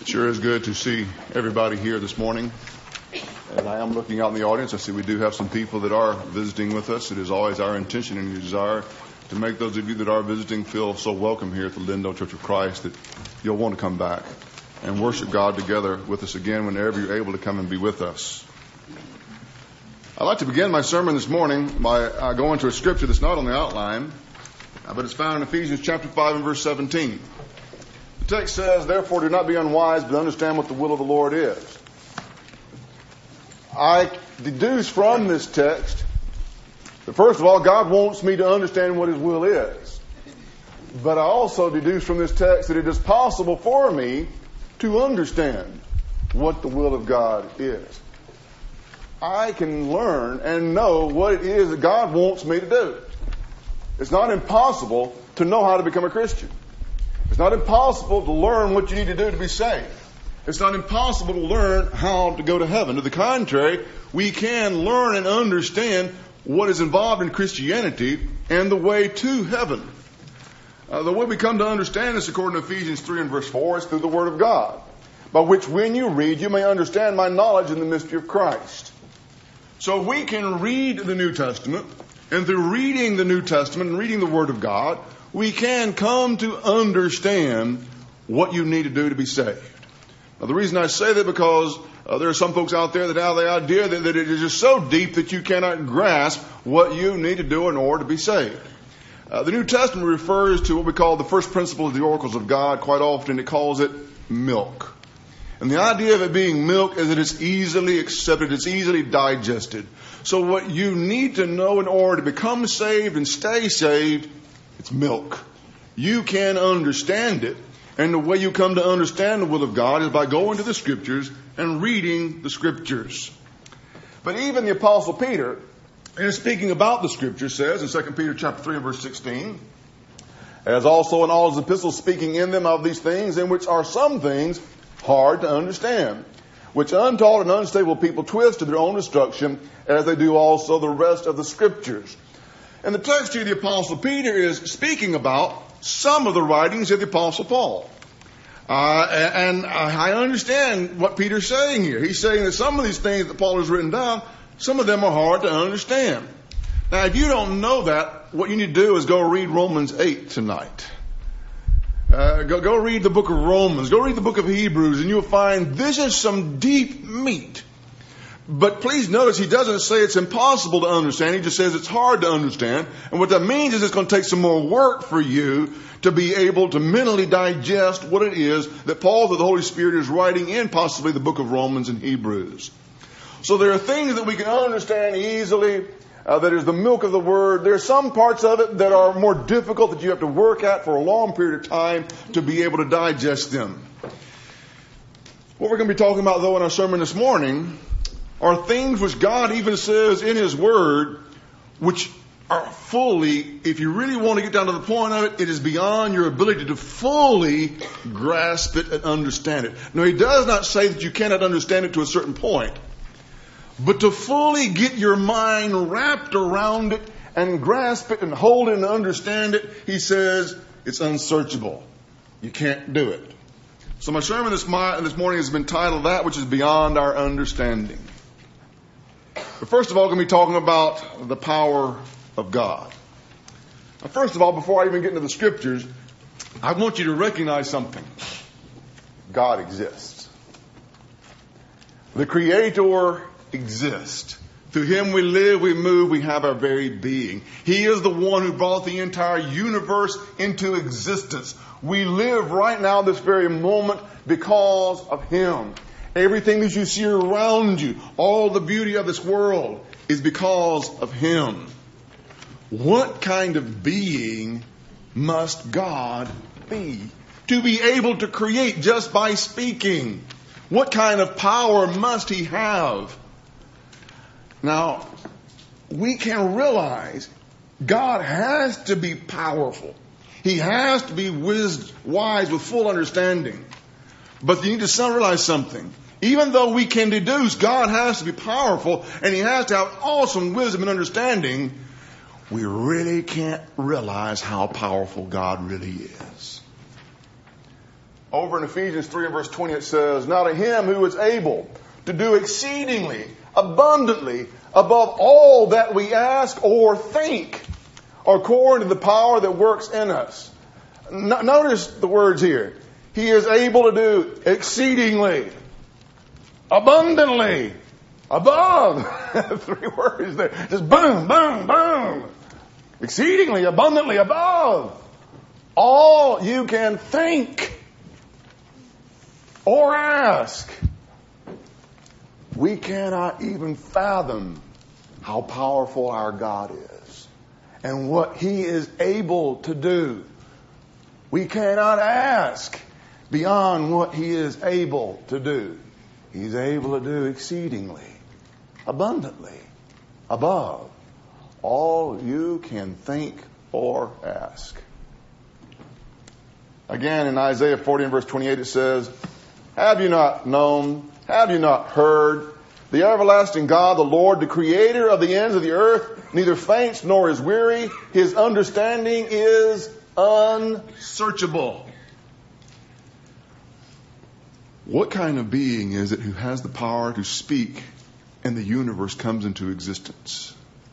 Sure is good to see everybody here this morning. As I am looking out in the audience, I see we do have some people that are visiting with us. It is always our intention and desire to make those of you that are visiting feel so welcome here at the Lindale Church of Christ that you'll want to come back and worship God together with us again whenever you're able to come and be with us. I'd like to begin my sermon this morning by going to a scripture that's not on the outline, but it's found in Ephesians chapter 5 and verse 17. The text says, "Therefore do not be unwise, but understand what the will of the Lord is." I deduce from this text that, first of all, God wants me to understand what His will is. But I also deduce from this text that it is possible for me to understand what the will of God is. I can learn and know what it is that God wants me to do. It's not impossible to know how to become a Christian. It's not impossible to learn what you need to do to be saved. It's not impossible to learn how to go to heaven. To the contrary, we can learn and understand what is involved in Christianity and the way to heaven. The way we come to understand this, according to Ephesians 3 and verse 4, is through the Word of God, by which when you read, you may understand my knowledge in the mystery of Christ. So we can read the New Testament, and through reading the New Testament and reading the Word of God, we can come to understand what you need to do to be saved. Now, the reason I say that because there are some folks out there that have the idea that it is just so deep that you cannot grasp what you need to do in order to be saved. The New Testament refers to what we call the first principle of the oracles of God. Quite often it calls it milk. And the idea of it being milk is that it's easily accepted, it's easily digested. So what you need to know in order to become saved and stay saved, it's milk. You can understand it. And the way you come to understand the will of God is by going to the Scriptures and reading the Scriptures. But even the Apostle Peter, in speaking about the Scriptures, says in 2 Peter chapter 3 and verse 16, "As also in all his epistles speaking in them of these things, in which are some things hard to understand, which untaught and unstable people twist to their own destruction, as they do also the rest of the Scriptures." And the text here, the Apostle Peter is speaking about some of the writings of the Apostle Paul. And I understand what Peter's saying here. He's saying that some of these things that Paul has written down, some of them are hard to understand. Now, if you don't know that, what you need to do is go read Romans 8 tonight. Go read the book of Romans. Go read the book of Hebrews, and you'll find this is some deep meat. But please notice he doesn't say it's impossible to understand. He just says it's hard to understand. And what that means is it's going to take some more work for you to be able to mentally digest what it is that Paul, through the Holy Spirit, is writing in possibly the book of Romans and Hebrews. So there are things that we can understand easily. That is the milk of the Word. There are some parts of it that are more difficult that you have to work at for a long period of time to be able to digest them. What we're going to be talking about, though, in our sermon this morning are things which God even says in His Word, which are fully, if you really want to get down to the point of it, it is beyond your ability to fully grasp it and understand it. Now, He does not say that you cannot understand it to a certain point, but to fully get your mind wrapped around it and grasp it and hold it and understand it, He says it's unsearchable. You can't do it. So my sermon this morning has been titled That Which is Beyond Our Understanding. But first of all, I'm going to be talking about the power of God. Now, first of all, before I even get into the Scriptures, I want you to recognize something. God exists. The Creator exists. Through Him we live, we move, we have our very being. He is the one who brought the entire universe into existence. We live right now, this very moment, because of Him. Everything that you see around you, all the beauty of this world, is because of Him. What kind of being must God be to be able to create just by speaking? What kind of power must He have? Now, we can realize God has to be powerful. He has to be wise with full understanding. But you need to realize something. Even though we can deduce God has to be powerful and He has to have awesome wisdom and understanding, we really can't realize how powerful God really is. Over in Ephesians 3 and verse 20 it says, "Now to him who is able to do exceedingly, abundantly, above all that we ask or think, according to the power that works in us." Notice the words here. He is able to do exceedingly, abundantly, above. 3 words there. Just boom, boom, boom. Exceedingly, abundantly, above all you can think or ask. We cannot even fathom how powerful our God is and what He is able to do. We cannot ask beyond what He is able to do. He's able to do exceedingly, abundantly, above all you can think or ask. Again, in Isaiah 40 and verse 28 it says, "Have you not known? Have you not heard? The everlasting God, the Lord, the creator of the ends of the earth, neither faints nor is weary. His understanding is unsearchable." What kind of being is it who has the power to speak and the universe comes into existence?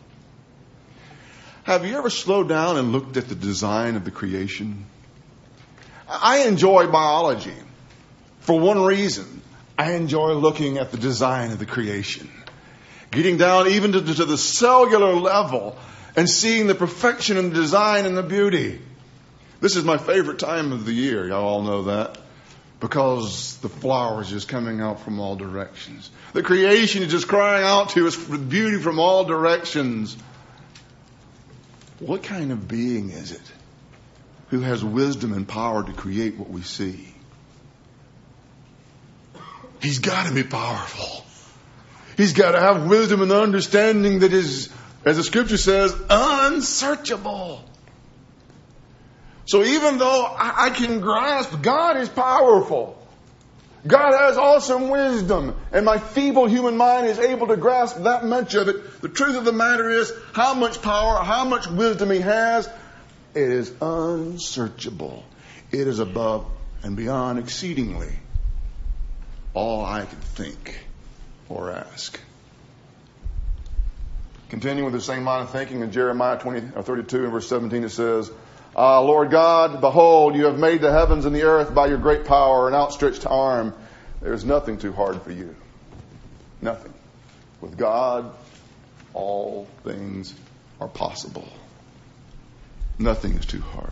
Have you ever slowed down and looked at the design of the creation? I enjoy biology for one reason. I enjoy looking at the design of the creation. Getting down even to the cellular level and seeing the perfection and the design and the beauty. This is my favorite time of the year. Y'all all know that. Because the flowers just coming out from all directions. The creation is just crying out to us for beauty from all directions. What kind of being is it who has wisdom and power to create what we see? He's got to be powerful. He's got to have wisdom and understanding that is, as the scripture says, unsearchable. So even though I can grasp God is powerful, God has awesome wisdom, and my feeble human mind is able to grasp that much of it, the truth of the matter is how much power, how much wisdom He has, it is unsearchable. It is above and beyond exceedingly all I could think or ask. Continuing with the same line of thinking in Jeremiah 32 and verse 17 it says, "Lord God, behold, you have made the heavens and the earth by your great power and outstretched arm. There is nothing too hard for you." Nothing. With God, all things are possible. Nothing is too hard.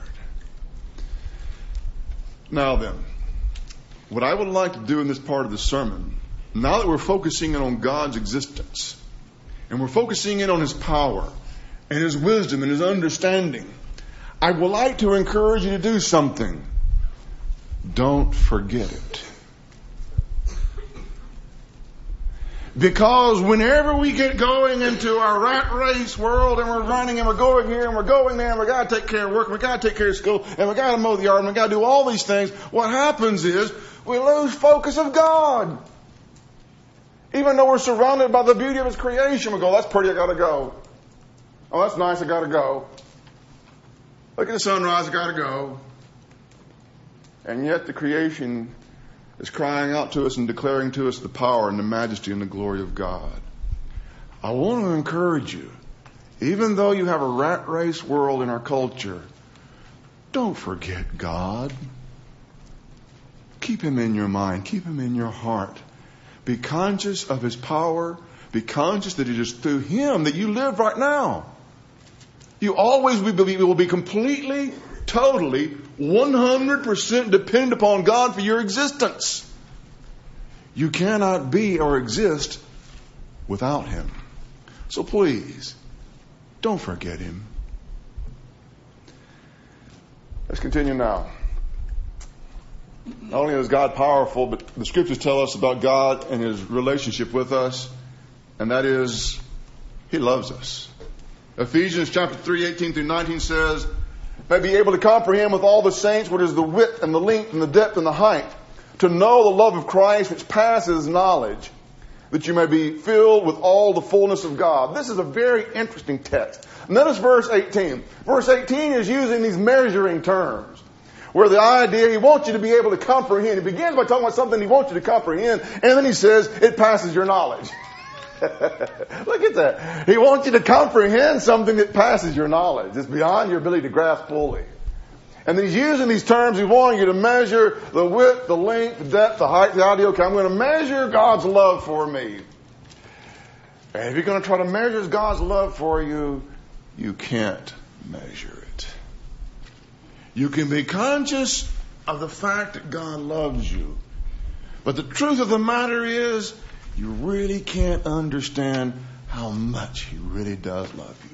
Now then, what I would like to do in this part of the sermon, now that we're focusing in on God's existence, and we're focusing in on His power, and His wisdom, and His understanding, I would like to encourage you to do something. Don't forget it. Because whenever we get going into our rat race world and we're running and we're going here and we're going there and we've got to take care of work and we've got to take care of school and we've got to mow the yard and we've got to do all these things, what happens is we lose focus of God. Even though we're surrounded by the beauty of His creation, we go, "That's pretty, I got to go. Oh, that's nice, I got to go. Look at the sunrise, I got to go." And yet the creation is crying out to us and declaring to us the power and the majesty and the glory of God. I want to encourage you, even though you have a rat race world in our culture, don't forget God. Keep Him in your mind. Keep Him in your heart. Be conscious of His power. Be conscious that it is through Him that you live right now. You always will be completely, totally, 100% dependent upon God for your existence. You cannot be or exist without Him. So please, don't forget Him. Let's continue now. Not only is God powerful, but the scriptures tell us about God and His relationship with us, and that is, He loves us. Ephesians chapter 3, 18 through 19 says, "May be able to comprehend with all the saints what is the width and the length and the depth and the height, to know the love of Christ which passes knowledge, that you may be filled with all the fullness of God." This is a very interesting text. Notice verse 18. Verse 18 is using these measuring terms. where the idea, he wants you to be able to comprehend. He begins by talking about something he wants you to comprehend, and then he says, it passes your knowledge. Look at that. He wants you to comprehend something that passes your knowledge. It's beyond your ability to grasp fully. And he's using these terms. He's wanting you to measure the width, the length, the depth, the height, the idea. Okay, I'm going to measure God's love for me. And if you're going to try to measure God's love for you, you can't measure it. You can be conscious of the fact that God loves you. But the truth of the matter is, you really can't understand how much He really does love you.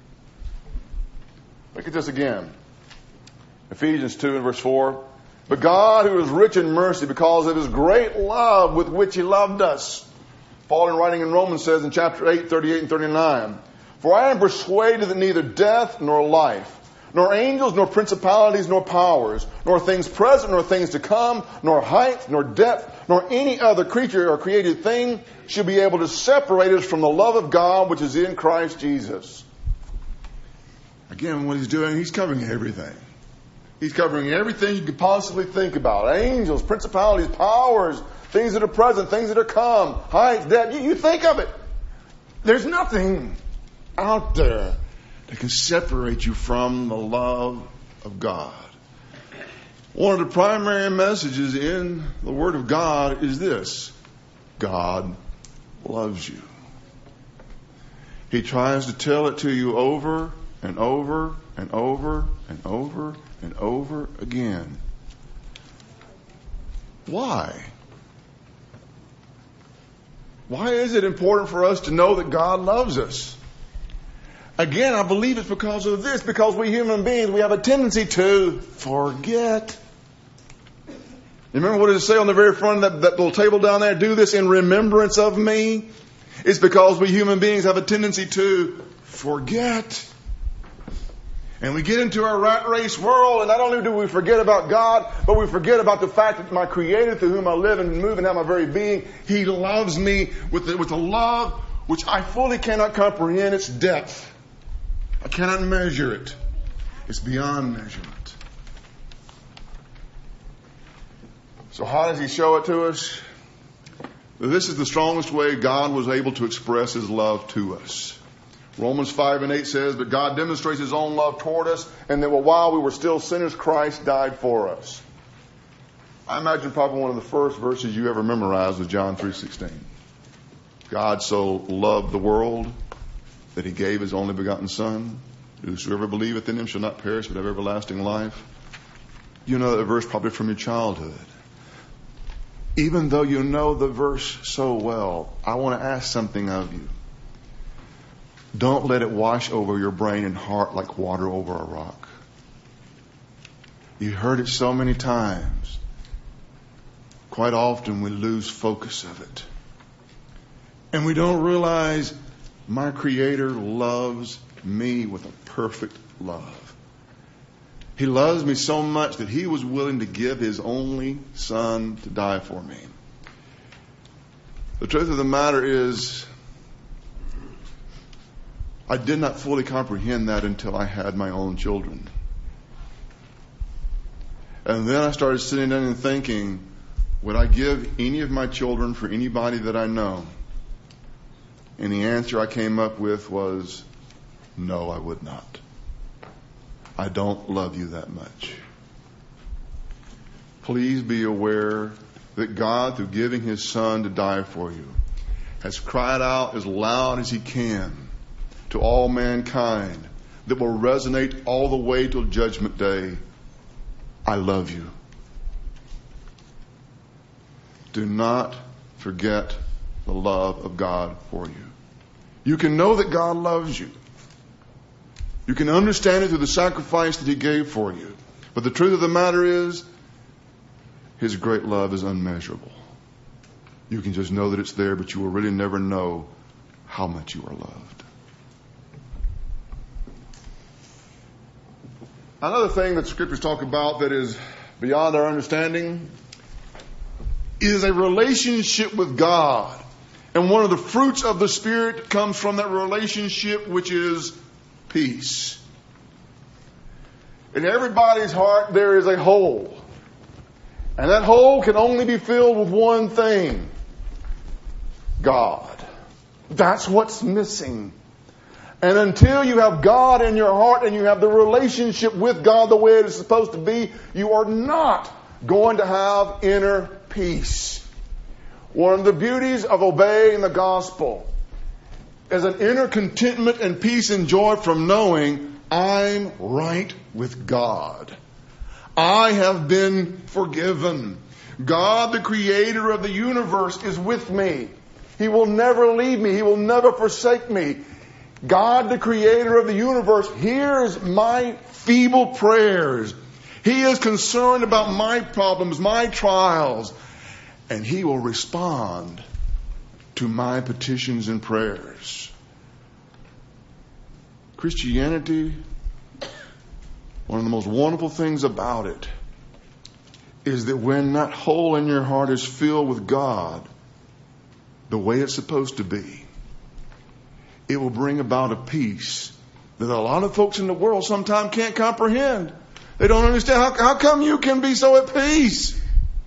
Look at this again. Ephesians 2 and verse 4. But God, who is rich in mercy because of His great love with which He loved us. Paul, in writing in Romans, says in chapter 8, 38 and 39, For I am persuaded that neither death nor life, nor angels, nor principalities, nor powers, nor things present, nor things to come, nor height, nor depth, nor any other creature or created thing should be able to separate us from the love of God which is in Christ Jesus. Again, what he's doing, he's covering everything. He's covering everything you could possibly think about. Angels, principalities, powers, things that are present, things that are come, height, depth. You think of it. There's nothing out there that can separate you from the love of God. One of the primary messages in the Word of God is this: God loves you. He tries to tell it to you over and over and over and over and over again. Why? Why is it important for us to know that God loves us? Again, I believe it's because of this. Because we human beings, we have a tendency to forget. You remember what does it say on the very front of that little table down there? Do this in remembrance of me. It's because we human beings have a tendency to forget. And we get into our rat race world, and not only do we forget about God, but we forget about the fact that my Creator, through whom I live and move and have my very being, He loves me with a love which I fully cannot comprehend its depth. I cannot measure it. It's beyond measurement. So how does He show it to us? This is the strongest way God was able to express His love to us. Romans 5 and 8 says, But God demonstrates His own love toward us, and that while we were still sinners, Christ died for us. I imagine probably one of the first verses you ever memorized was John 3:16. God so loved the world that He gave His only begotten Son. Whosoever believeth in Him shall not perish but have everlasting life. You know that verse probably from your childhood. Even though you know the verse so well, I want to ask something of you. Don't let it wash over your brain and heart like water over a rock. You heard it so many times. Quite often we lose focus of it. And we don't realize my Creator loves me with a perfect love. He loves me so much that He was willing to give His only Son to die for me. The truth of the matter is, I did not fully comprehend that until I had my own children. And then I started sitting down and thinking, would I give any of my children for anybody that I know? And the answer I came up with was, no, I would not. I don't love you that much. Please be aware that God, through giving His Son to die for you, has cried out as loud as He can to all mankind that will resonate all the way till Judgment Day. I love you. Do not forget the love of God for you. You can know that God loves you. You can understand it through the sacrifice that He gave for you. But the truth of the matter is, His great love is unmeasurable. You can just know that it's there, but you will really never know how much you are loved. Another thing that Scriptures talk about that is beyond our understanding is a relationship with God. And one of the fruits of the Spirit comes from that relationship, which is peace. In everybody's heart there is a hole. And that hole can only be filled with one thing: God. That's what's missing. And until you have God in your heart and you have the relationship with God the way it is supposed to be, you are not going to have inner peace. One of the beauties of obeying the gospel is an inner contentment and peace and joy from knowing I'm right with God. I have been forgiven. God, the creator of the universe, is with me. He will never leave me. He will never forsake me. God, the creator of the universe, hears my feeble prayers. He is concerned about my problems, my trials, and He will respond to my petitions and prayers. Christianity, one of the most wonderful things about it is that when that hole in your heart is filled with God the way it's supposed to be, it will bring about a peace that a lot of folks in the world sometimes can't comprehend. They don't understand how come you can be so at peace.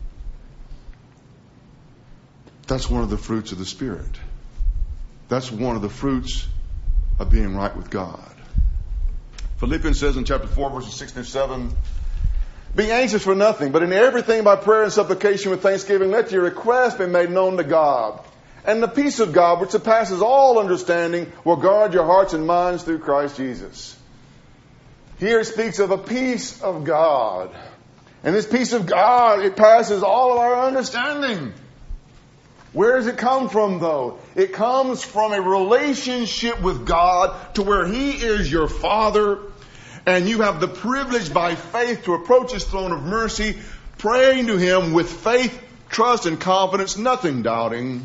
That's one of the fruits of the Spirit. That's one of the fruits of being right with God. Philippians says in chapter 4, verses 6 and 7, "Be anxious for nothing, but in everything by prayer and supplication with thanksgiving, let your requests be made known to God. And the peace of God, which surpasses all understanding, will guard your hearts and minds through Christ Jesus." Here it speaks of a peace of God. And this peace of God, it passes all of our understanding. Where does it come from, though? It comes from a relationship with God to where He is your Father, and you have the privilege by faith to approach His throne of mercy, praying to Him with faith, trust, and confidence, nothing doubting,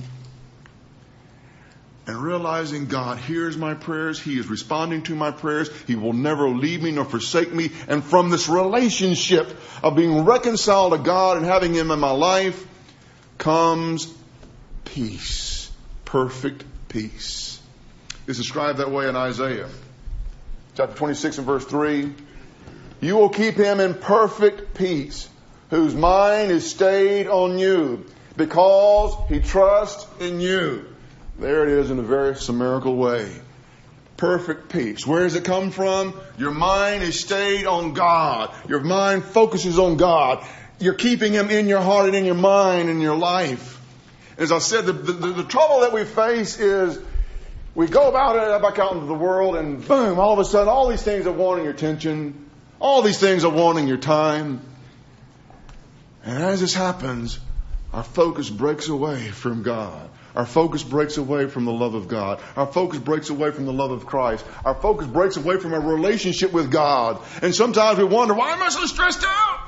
and realizing God hears my prayers. He is responding to my prayers. He will never leave me nor forsake me. And from this relationship of being reconciled to God and having Him in my life comes peace, perfect peace. It's described that way in Isaiah chapter 26 and verse 3. "You will keep him in perfect peace, whose mind is stayed on you, because he trusts in you." There it is in a very summarical way. Perfect peace. Where does it come from? Your mind is stayed on God. Your mind focuses on God. You're keeping Him in your heart and in your mind and your life. As I said, the trouble that we face is we go back out into the world, and boom, all of a sudden, all these things are wanting your attention. All these things are wanting your time. And as this happens, our focus breaks away from God. Our focus breaks away from the love of God. Our focus breaks away from the love of Christ. Our focus breaks away from a relationship with God. And sometimes we wonder, why am I so stressed out?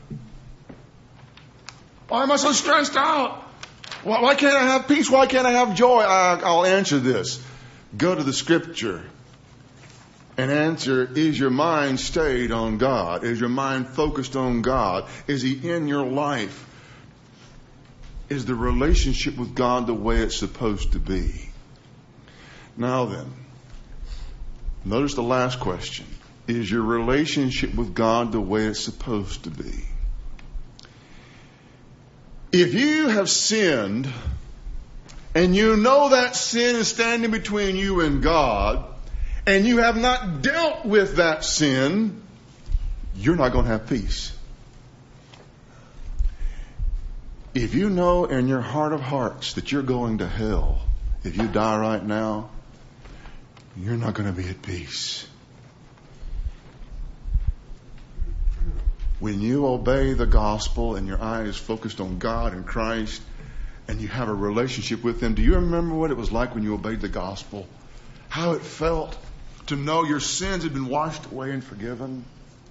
Why am I so stressed out? Why can't I have peace? Why can't I have joy? I'll answer this. Go to the Scripture and answer, is your mind stayed on God? Is your mind focused on God? Is He in your life? Is the relationship with God the way it's supposed to be? Now then, notice the last question. Is your relationship with God the way it's supposed to be? If you have sinned, and you know that sin is standing between you and God, and you have not dealt with that sin, you're not going to have peace. If you know in your heart of hearts that you're going to hell, if you die right now, you're not going to be at peace. When you obey the gospel and your eye is focused on God and Christ, and you have a relationship with Him, do you remember what it was like when you obeyed the gospel? How it felt to know your sins had been washed away and forgiven?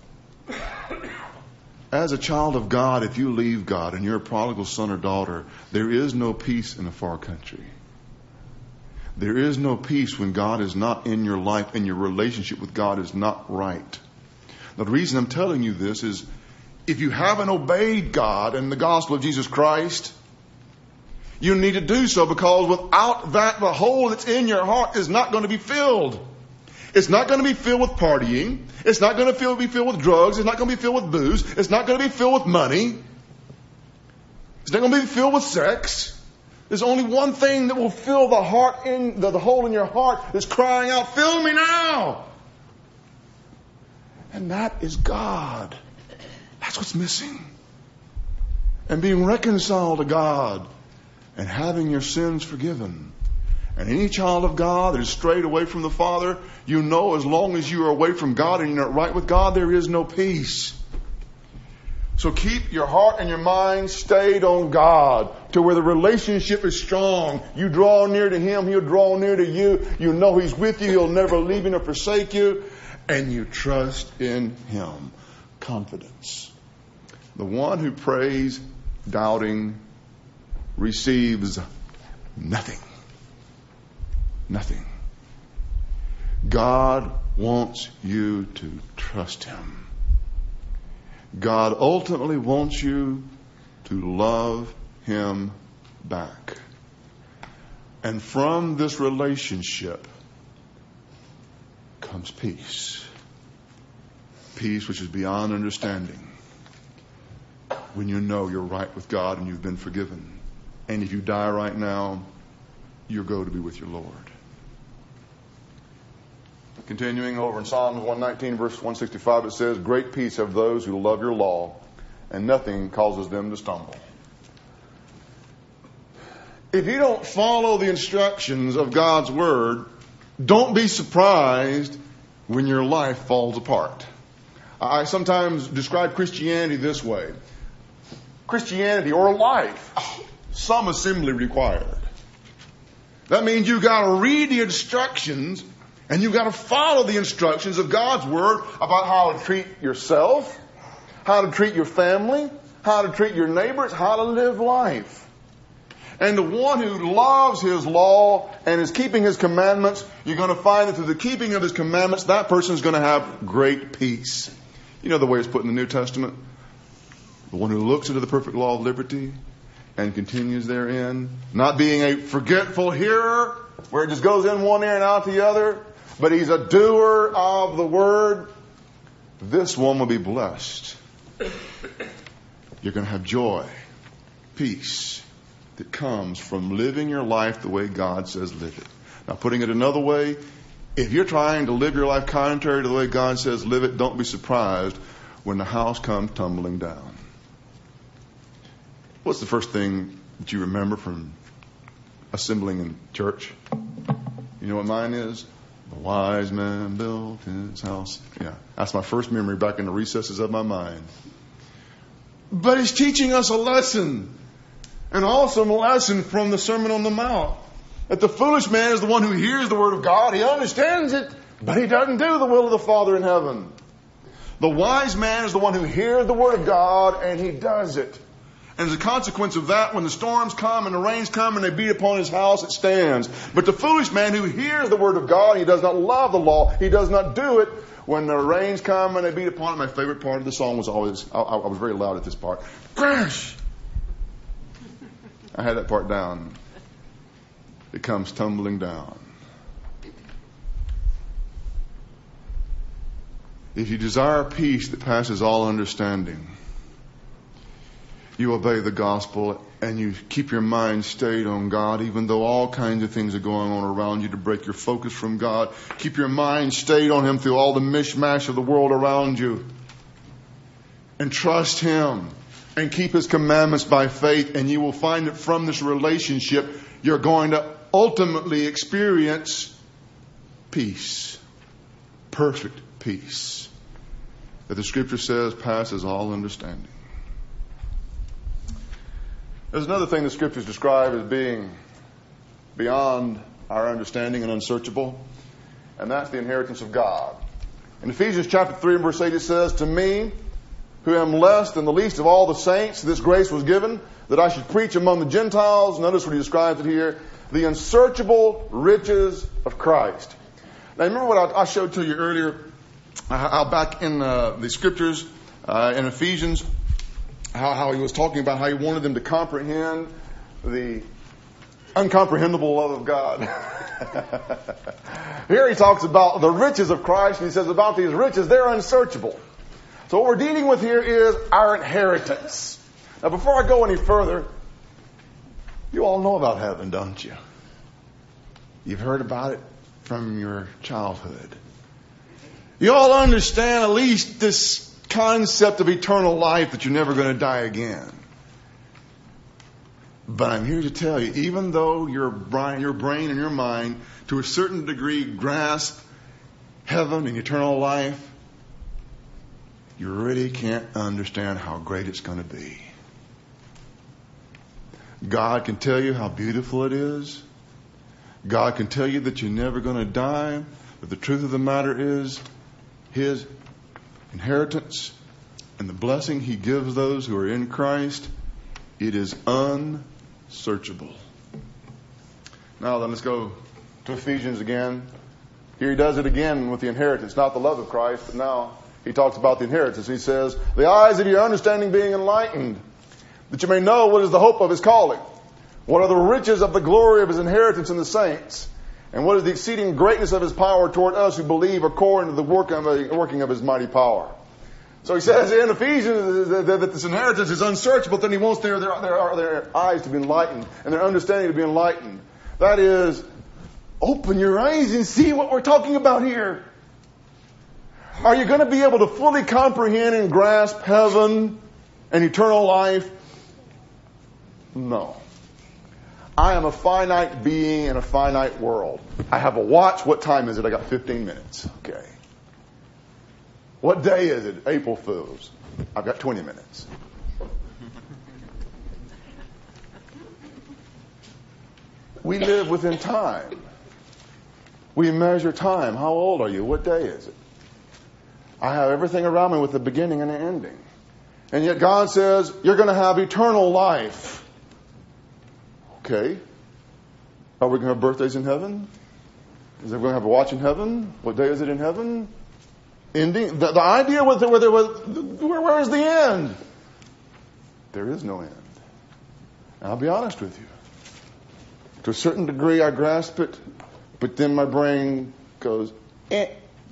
As a child of God, if you leave God and you're a prodigal son or daughter, there is no peace in a far country. There is no peace when God is not in your life and your relationship with God is not right. Now, the reason I'm telling you this is if you haven't obeyed God and the gospel of Jesus Christ, you need to do so, because without that, the hole that's in your heart is not going to be filled. It's not going to be filled with partying. It's not going to be filled with drugs. It's not going to be filled with booze. It's not going to be filled with money. It's not going to be filled with sex. There's only one thing that will fill the heart the hole in your heart that's crying out, fill me now. And that is God. That's what's missing. And being reconciled to God and having your sins forgiven. And any child of God that is strayed away from the Father, you know as long as you are away from God and you're not right with God, there is no peace. So keep your heart and your mind stayed on God to where the relationship is strong. You draw near to Him, He'll draw near to you. You know He's with you. He'll never leave you nor forsake you. And you trust in Him. Confidence. The one who prays doubting receives nothing. Nothing. God wants you to trust Him. God ultimately wants you to love Him back. And from this relationship comes peace. Peace which is beyond understanding. When you know you're right with God and you've been forgiven. And if you die right now, you'll go to be with your Lord. Continuing over in Psalms 119, verse 165, it says, great peace have those who love your law, and nothing causes them to stumble. If you don't follow the instructions of God's Word, don't be surprised when your life falls apart. I sometimes describe Christianity this way. Christianity, or life, some assembly required. That means you got to read the instructions and you've got to follow the instructions of God's Word about how to treat yourself, how to treat your family, how to treat your neighbors, how to live life. And the one who loves His law and is keeping His commandments, you're going to find that through the keeping of His commandments, that person is going to have great peace. You know the way it's put in the New Testament? The one who looks into the perfect law of liberty and continues therein, not being a forgetful hearer, where it just goes in one ear and out the other, but he's a doer of the word. This one will be blessed. You're going to have joy, peace that comes from living your life the way God says live it. Now, putting it another way, if you're trying to live your life contrary to the way God says live it, don't be surprised when the house comes tumbling down. What's the first thing that you remember from assembling in church? You know what mine is? The wise man built his house. Yeah, that's my first memory back in the recesses of my mind. But it's teaching us a lesson. An awesome lesson from the Sermon on the Mount. That the foolish man is the one who hears the Word of God. He understands it, but he doesn't do the will of the Father in heaven. The wise man is the one who hears the Word of God and he does it. And as a consequence of that, when the storms come and the rains come and they beat upon his house, it stands. But the foolish man who hears the Word of God, he does not love the law, he does not do it. When the rains come and they beat upon it, my favorite part of the song was always, I was very loud at this part, crash! I had that part down. It comes tumbling down. If you desire peace that passes all understanding, you obey the gospel and you keep your mind stayed on God, even though all kinds of things are going on around you to break your focus from God. Keep your mind stayed on Him through all the mishmash of the world around you. And trust Him and keep His commandments by faith, and you will find that from this relationship, you're going to ultimately experience peace. Perfect peace. That the Scripture says passes all understanding. There's another thing the Scriptures describe as being beyond our understanding and unsearchable, and that's the inheritance of God. In Ephesians chapter 3 and verse 8 it says, to me, who am less than the least of all the saints, this grace was given, that I should preach among the Gentiles, notice what he describes it here, the unsearchable riches of Christ. Now remember what I showed to you earlier, how back in the Scriptures, in Ephesians, how he was talking about how he wanted them to comprehend the uncomprehendable love of God. Here he talks about the riches of Christ, and he says about these riches, they're unsearchable. So what we're dealing with here is our inheritance. Now, before I go any further, you all know about heaven, don't you? You've heard about it from your childhood. You all understand at least this concept of eternal life, that you're never going to die again. But I'm here to tell you, even though your brain and your mind, to a certain degree, grasp heaven and eternal life, you really can't understand how great it's going to be. God can tell you how beautiful it is. God can tell you that you're never going to die. But the truth of the matter is, His inheritance and the blessing He gives those who are in Christ, it is unsearchable. Now then, let's go to Ephesians again. Here he does it again with the inheritance, not the love of Christ, but now he talks about the inheritance. He says, the eyes of your understanding being enlightened, that you may know what is the hope of His calling, what are the riches of the glory of His inheritance in the saints, and what is the exceeding greatness of His power toward us who believe according to the working of His mighty power. So he says in Ephesians that this inheritance is unsearchable, then he wants their eyes to be enlightened and their understanding to be enlightened. That is, open your eyes and see what we're talking about here. Are you going to be able to fully comprehend and grasp heaven and eternal life? No. I am a finite being in a finite world. I have a watch. What time is it? I got 15 minutes. Okay. What day is it? April Fool's. I've got 20 minutes. We live within time. We measure time. How old are you? What day is it? I have everything around me with a beginning and an ending. And yet God says, you're going to have eternal life. Okay. Are we going to have birthdays in heaven? Is everyone going to have a watch in heaven? What day is it in heaven? Ending. The idea was where is the end? There is no end. And I'll be honest with you. To a certain degree, I grasp it, but then my brain goes, eh.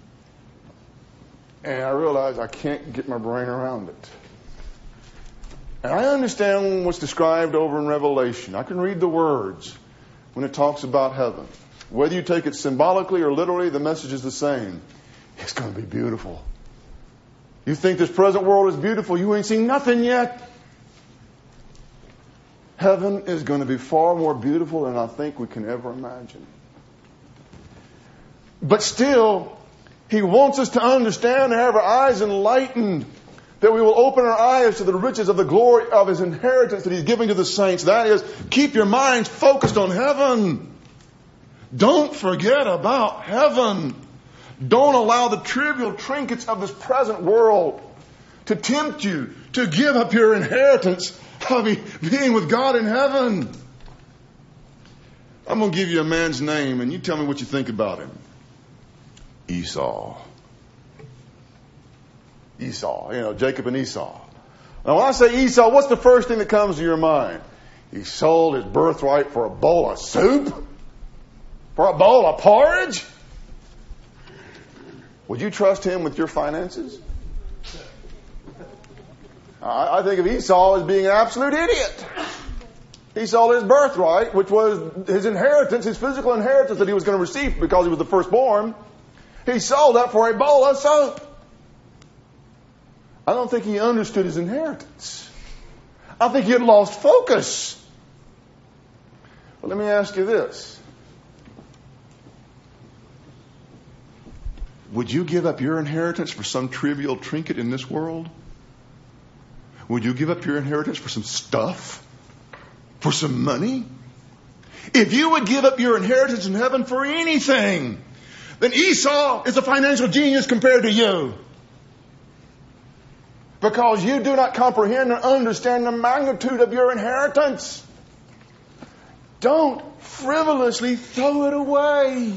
And I realize I can't get my brain around it. And I understand what's described over in Revelation. I can read the words when it talks about heaven. Whether you take it symbolically or literally, the message is the same. It's going to be beautiful. You think this present world is beautiful, you ain't seen nothing yet. Heaven is going to be far more beautiful than I think we can ever imagine. But still, He wants us to understand and have our eyes enlightened, that we will open our eyes to the riches of the glory of His inheritance that He's giving to the saints. That is, keep your minds focused on heaven. Don't forget about heaven. Don't allow the trivial trinkets of this present world to tempt you to give up your inheritance of being with God in heaven. I'm going to give you a man's name, and you tell me what you think about him. Esau. Esau, Jacob and Esau. Now, when I say Esau, what's the first thing that comes to your mind? He sold his birthright for a bowl of soup? For a bowl of porridge? Would you trust him with your finances? I think of Esau as being an absolute idiot. He sold his birthright, which was his inheritance, his physical inheritance that he was going to receive because he was the firstborn. He sold that for a bowl of soap. I don't think he understood his inheritance. I think he had lost focus. But let me ask you this. Would you give up your inheritance for some trivial trinket in this world? Would you give up your inheritance for some stuff? For some money? If you would give up your inheritance in heaven for anything, then Esau is a financial genius compared to you. Because you do not comprehend or understand the magnitude of your inheritance. Don't frivolously throw it away.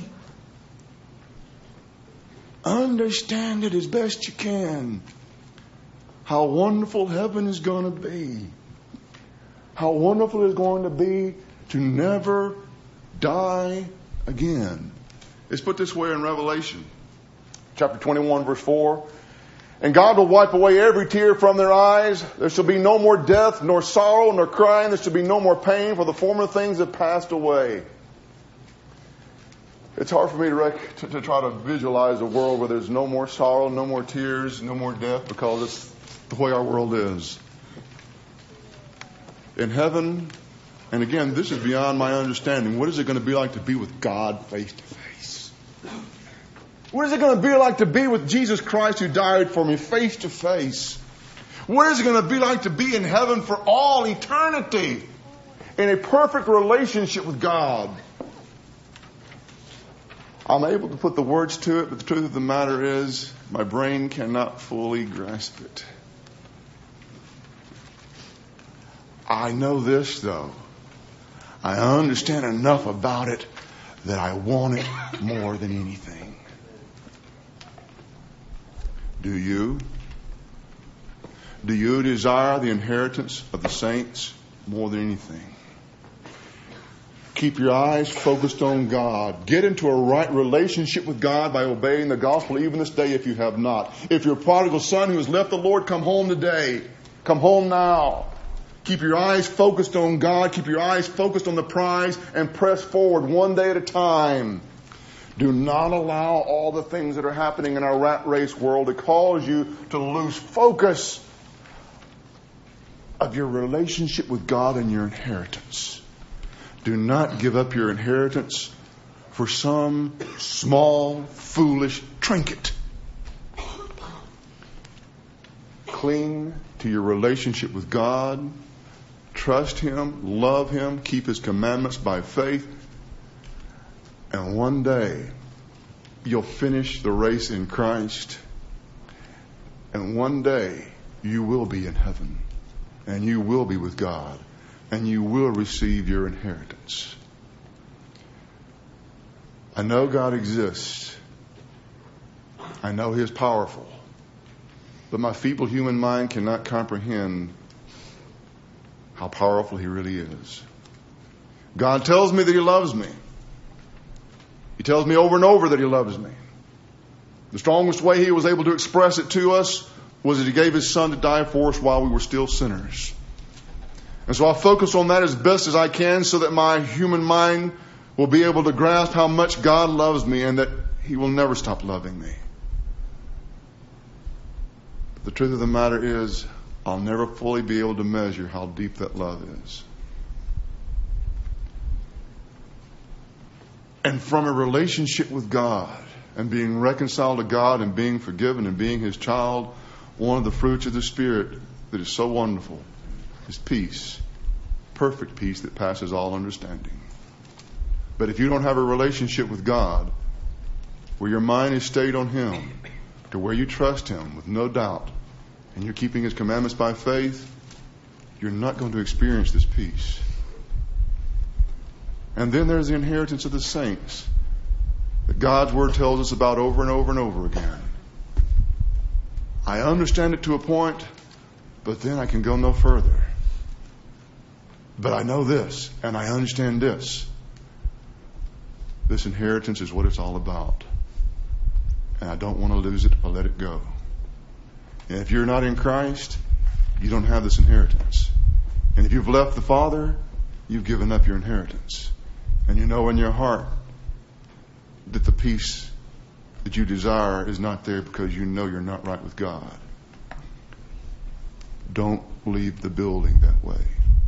Understand it as best you can. How wonderful heaven is going to be. How wonderful it is going to be to never die again. It's put this way in Revelation, chapter 21, verse 4. And God will wipe away every tear from their eyes. There shall be no more death, nor sorrow, nor crying. There shall be no more pain, for the former things have passed away. It's hard for me to try to visualize a world where there's no more sorrow, no more tears, no more death, because it's the way our world is. In heaven, and again, this is beyond my understanding, what is it going to be like to be with God face to face? What is it going to be like to be with Jesus Christ who died for me face to face? What is it going to be like to be in heaven for all eternity in a perfect relationship with God? I'm able to put the words to it, but the truth of the matter is my brain cannot fully grasp it. I know this, though. I understand enough about it that I want it more than anything. Do you? Do you desire the inheritance of the saints more than anything? Keep your eyes focused on God. Get into a right relationship with God by obeying the gospel even this day if you have not. If you're a prodigal son who has left the Lord, come home today. Come home now. Keep your eyes focused on God. Keep your eyes focused on the prize and press forward one day at a time. Do not allow all the things that are happening in our rat race world to cause you to lose focus of your relationship with God and your inheritance. Do not give up your inheritance for some small, foolish trinket. Cling to your relationship with God. Trust Him, love Him, keep His commandments by faith. And one day, you'll finish the race in Christ. And one day, you will be in heaven. And you will be with God. And you will receive your inheritance. I know God exists. I know He is powerful. But my feeble human mind cannot comprehend how powerful He really is. God tells me that He loves me. He tells me over and over that He loves me. The strongest way He was able to express it to us was that He gave His Son to die for us while we were still sinners. And so I focus on that as best as I can so that my human mind will be able to grasp how much God loves me and that He will never stop loving me. But the truth of the matter is, I'll never fully be able to measure how deep that love is. And from a relationship with God and being reconciled to God and being forgiven and being His child, one of the fruits of the Spirit that is so wonderful is peace. Perfect peace that passes all understanding. But if you don't have a relationship with God where your mind is stayed on Him, to where you trust Him with no doubt, and you're keeping His commandments by faith, you're not going to experience this peace. And then there's the inheritance of the saints that God's Word tells us about over and over and over again. I understand it to a point, but then I can go no further. But I know this, and I understand this. This inheritance is what it's all about. And I don't want to lose it or let it go. And if you're not in Christ, you don't have this inheritance. And if you've left the Father, you've given up your inheritance. And you know in your heart that the peace that you desire is not there because you know you're not right with God. Don't leave the building that way.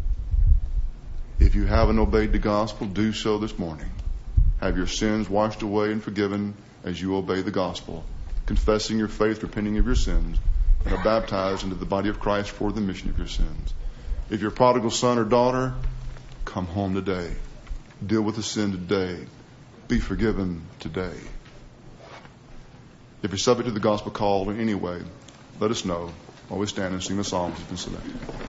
If you haven't obeyed the gospel, do so this morning. Have your sins washed away and forgiven as you obey the gospel, confessing your faith, repenting of your sins, and are baptized into the body of Christ for the remission of your sins. If you're a prodigal son or daughter, come home today. Deal with the sin today. Be forgiven today. If you're subject to the gospel call in any way, let us know while we stand and sing the psalms that have been selected.